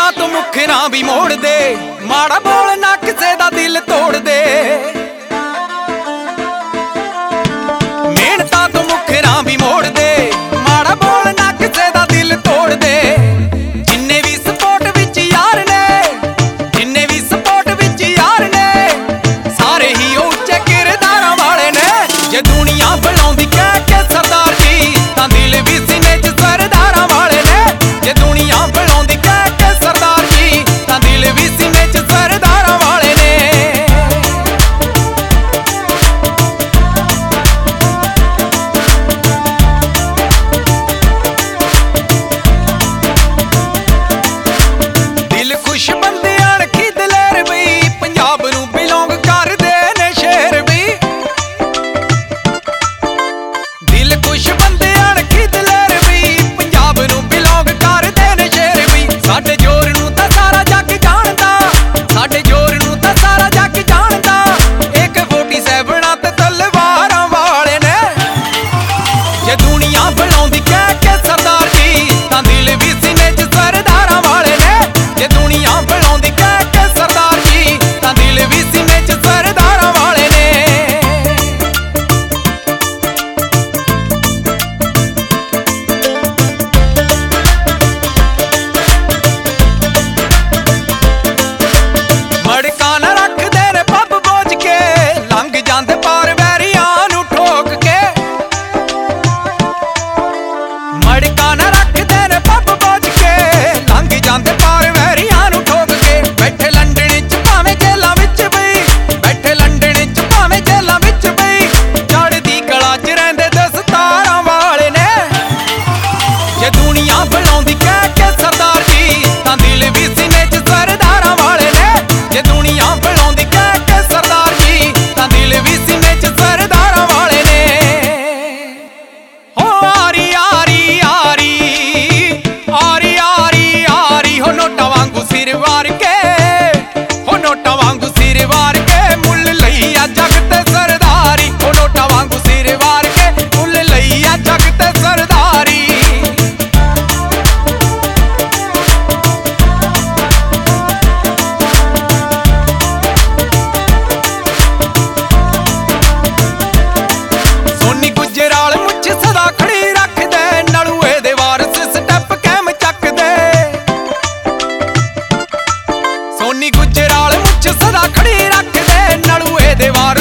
ਮਿਹਨਤਾਂ ਤੋਂ ਮੁਖਰਾਂ ਵੀ ਮੋੜ ਦੇ, ਮਾੜਾ ਬੋਲ ਨਾ ਕਿਸੇ ਦਾ ਦਿਲ ਤੋੜ ਦੇ। ਮਿਹਨਤਾਂ ਤੋਂ ਮੁਖਰਾਂ ਵੀ ਮੋੜ ਦੇ, ਮਾੜਾ ਬੋਲ ਨਾ ਕਿਸੇ ਦਾ ਦਿਲ ਤੋੜ ਦੇ। ਜਿੰਨੇ ਵੀ ਸਪੋਰਟ ਵਿੱਚ ਯਾਰ ਨੇ, ਜਿੰਨੇ ਵੀ ਸਪੋਰਟ ਵਿੱਚ ਯਾਰ ਨੇ, ਸਾਰੇ ਹੀ ਉੱਚੇ ਕਿਰਦਾਰਾਂ ਵਾਲੇ ਨੇ। ਜੇ ਦੁਨੀਆ ਬੁਲਾਉਂਦੀ ਕਹਿ ਕੇ ਸਰਦਾਰ ਜੀ, ਤਾਂ ਦਿਲ ਵੀ ਸੀਨੇ 'ਚ ਸਰਦਾਰਾਂ ਵਾਲੇ ਨੇ। ਜੇ ਦੁਨੀਆ ਬੁਲਾਉਂਦੀ ਕਹਿ ਕੇ ਸਰਦਾਰ ਜੀ, ਤਾਂ ਦਿਲ ਵੀ ਸੀਨੇ 'ਚ ਸਰਦਾਰਾਂ ਵਾਲੇ ਨੇ। ਦਿਲ ਖੁਸ਼ ਬੰਦੇ ਅਣਖੀ ਦਲੇਰ ਬਈ, ਪੰਜਾਬ ਨੂੰ ਬਿਲੋਂਗ ਕਰਦੇ ਨੇ ਸ਼ੇਰ ਬਈ। ਦਿਲ ਖੁਸ਼ ਬੰਦੇ ਅਣਖੀ ਦਲੇਰ ਬਈ, ਪੰਜਾਬ ਨੂੰ ਬਿਲੋਂਗ ਕਰਦੇ ਨੇ ਸ਼ੇਰ ਬਈ। ਸਾਡੇ ਜ਼ੋਰ ਨੂੰ ਤਾਂ ਸਾਰਾ ਜੱਗ ਜਾਣਦਾ, ਸਾਡੇ ਜ਼ੋਰ ਨੂੰ ਤਾਂ ਸਾਰਾ ਜੱਗ ਜਾਣਦਾ। AK-47 ਤੇ ਤਲਵਾਰਾਂ ਵਾਲੇ ਨੇ। ਜੇ ਦੁਨੀਆ ਬੁਲਾਉਂਦੀ ਕਹਿ ਕੇ ਸਰਦਾਰ ਜੀ, ਤਾਂ ਦਿਲ ਵੀ ਸੀਨੇ 'ਚ ਸਰਦਾਰਾਂ ਵਾਲੇ ਨੇ। ਜੇ ਦੁਨੀਆ ਬੁਲਾਉਂਦੀ ਕਹਿ ਕੇ ਸਰਦਾਰ ਜੀ, ਤਾਂ ਦਿਲ ਵੀ ਸੀਨੇ 'ਚ ਸਰਦਾਰਾਂ ਵਾਲੇ ਨੇ। ਮੜਕਾਂ ਨਾ ਰੱਖਦੇ ਨੇ ਪੱਬ ਬੋਝ ਕੇ, ਲੰਘ ਜਾਂਦੇ ਪਾਰ ਵੈਰੀਆਂ ਨੂੰ ਠੋਕ ਕੇ। ਮੜਕਾਂ ਨਾ ਰੱਖਦੇ ਨੇ ਪੱਬ ਬੋਝ ਕੇ, ਲੰਘ ਜਾਂਦੇ ਪਾਰ ਵੈਰੀਆਂ ਨੂੰ ਠੋਕ ਕੇ। ਬੈਠੇ ਲੰਡਨ 'ਚ ਭਾਵੇਂ ਜੇਲਾਂ ਵਿੱਚ ਬਈ, ਬੈਠੇ ਲੰਡਨ 'ਚ ਭਾਵੇਂ ਜੇਲਾਂ ਵਿੱਚ ਬਈ, ਚੜ੍ਹਦੀ ਕਲਾ 'ਚ ਰਹਿੰਦੇ ਦਸਤਾਰਾਂ ਵਾਲੇ ਨੇ। ਜੇ ਦੁਨੀਆ ਬੁਲਾਉਂਦੀ ਕਹਿ ਕੇ ਸਰਦਾਰ ਜੀ, ਤਾਂ ਦਿਲ ਵੀ ਸੀਨੇ 'ਚ ਸਰਦਾਰਾਂ ਵਾਲੇ ਨੇ। ਜੇ ਦੁਨੀਆ ਬੁਲਾਉਂਦੀ ਕਹਿ ਕੇ ਸਰਦਾਰ ਜੀ, ਤਾਂ ਦਿਲ ਵੀ ਸੀਨੇ 'ਚ ਸਰਦਾਰਾਂ ਵਾਲੇ ਨੇ। ਹੋ ਆਰੀ ਆਰੀ ਆਰੀ ਆਰੀ ਆਰੀ ਆਰੀ, ਹੋ ਨੋਟਾਂ ਵਾਂਗੂ ਸਿਰ ਵਾਰ ਕੇ, ਹੋ ਨੋਟਾਂ ਵਾਂਗੂ ਸਿਰ ਵਾਰ ਕੇ, ਮੁੱਲ ਲਈ ਆ ਜੱਗ ਤੇ ਸਰਦਾਰੀ। ਹੋ ਨੋਟਾਂ ਵਾਂਗੂ ਸਿਰ ਵਾਰ ਕੇ, ਮੁੱਲ ਲਈ ਆ ਜੱਗ ਤੇ ਸਰਦਾਰੀ। ਸੋਨੀ ਗੁਜਰਾਲ ਮੁੱਛ ਸਦਾ ਖੜੀ ਰੱਖਦੇ, ਨਲੂਏ ਦੇ ਵਾਰਸ ਸਟੈਪ ਕੈਮ ਚੱਕਦੇ। ਸੋਨੀ ਗੁਜਰਾਲ ਮੁੱਛ ਸਦਾ ਖੜੀ ਰੱਖਦੇ, ਨਲੂਏ ਦੇ ਵਾਰਸ